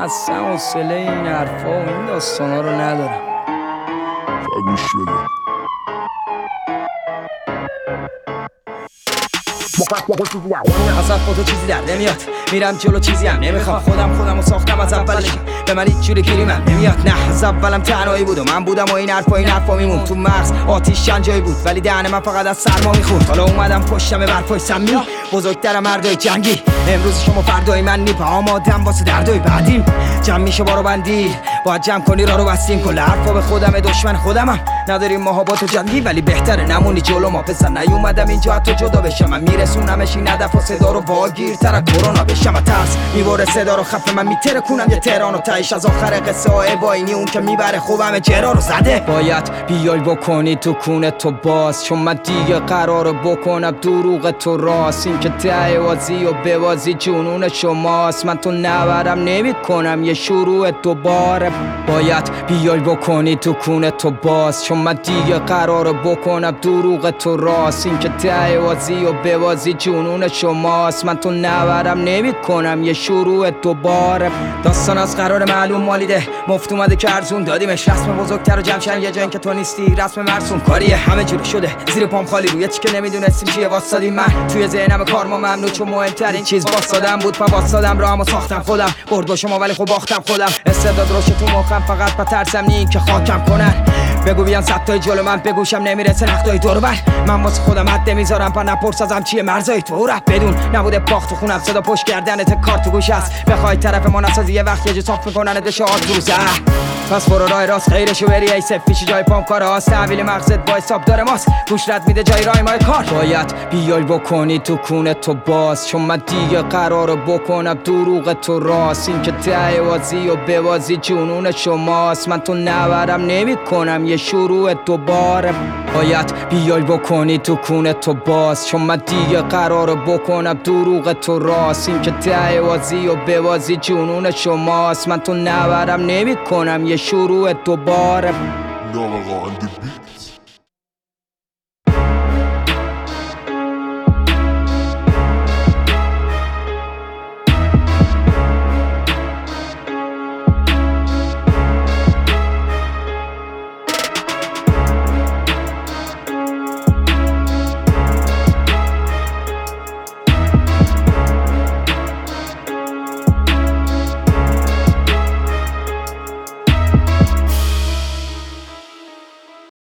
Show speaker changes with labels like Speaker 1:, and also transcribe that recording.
Speaker 1: اصلا حوصله این حرفا و این داستانا رو ندارم.
Speaker 2: گوش بده.
Speaker 1: ازت با تو چیزی در نمیاد، میرم جلو چیزی هم نمیخوام. خودمو ساختم از اولش، به من هیچ جوری گیری من نمیاد. نه از اولم تنهایی بود و من بودم و این حرفا میمون تو مغز آتیش چند جایی بود، ولی دهن من فقط از سرما میخوند. حالا اومدم پشتم برپای سمی، بزرگترم مردای جنگی. امروز شما فردای من نی، آمادم واسه دردای بعدیم. جمع میشه بارو بندی، باید جمع کنی راه رو بستیم. کل حرفا به خودمه، دشمن خودمم. نداریم محابات و جنگی، ولی بهتره نمونی جلو ما. پسر نیومدم اینجا حتی جدا بشم، من میرسونمش این هدف و صدا رو واگیرتر از کرونا بشم. ترس میبره صدا رو، خفه من میترکونم یه تهران و تهش از آخر قصه های باینی اون که میبره خوبم جرا رو زده. باید بیای بکنی تو کونه تو باز، چون من دیگه قراره بکنم دروغ تو راست. این که ته بازی و ببازی جنون شماست، من تو نبرم نمیکنم یه شروع دوباره. باید بیای بکنی تو کونه تو باز، چون من دیگه قراره بکنم دروغ تو راست. این که ته بازی و ببازی جنون شماست، من تو نبرم نمیکنم یه شروع دوباره. داستان از قرار معلوم مالیده، مفت اومده که ارزون دادیمش. رسم بزرگتر و جمعشن یه جایی که تو نیستی، رسم مرسوم کاریه همه جوری شده. زیر پام خالی روی چی که نمیدونستیم چیه واسادیم. من توی ذهنم کارما ممنوع، چون مهمترین چیز واسادم بود. واسادم راهمو ساختم خودم، برد با شما ولی خب باختم خودم. استعداد روش تو مخم، فقط با ترسم نی که خاکم کنن. بگو بیان صدتای جلو من، بگوشم نمیرسه نقدای دور بر. من واسه خودم حد نمیذارم، پا نپرس ازم چیه مرزای تو رفت. بدون نبوده باخت تو خونم، صدا پشت کردنت کار تو گوش است. بخوای طرف ما نسازی یه وقت یه جو صاف میکنن دشاعات دروزه. پس برو راه راست خیرشو بری، ای سف پیش جای پام کار هاست. تحویل مغزت با حساب داره ماست، گوش رد میده جای راه مای کار. باید بیای بکنی تو کونه تو باز، چون من دیگه قراره بکنم دروغ تو راست. این که ته بازی و ببازی جنون شماست، من تو نبرم نمیکنم یه شروع دوباره. باید بیای بکنی تو کونه تو باز، چون من دیگه قراره بکنم دروغ تو راست. این که ته بازی و ببازی جنون شماست، من تو نبرم نمیکنم یه شروع دوباره.
Speaker 2: ناقا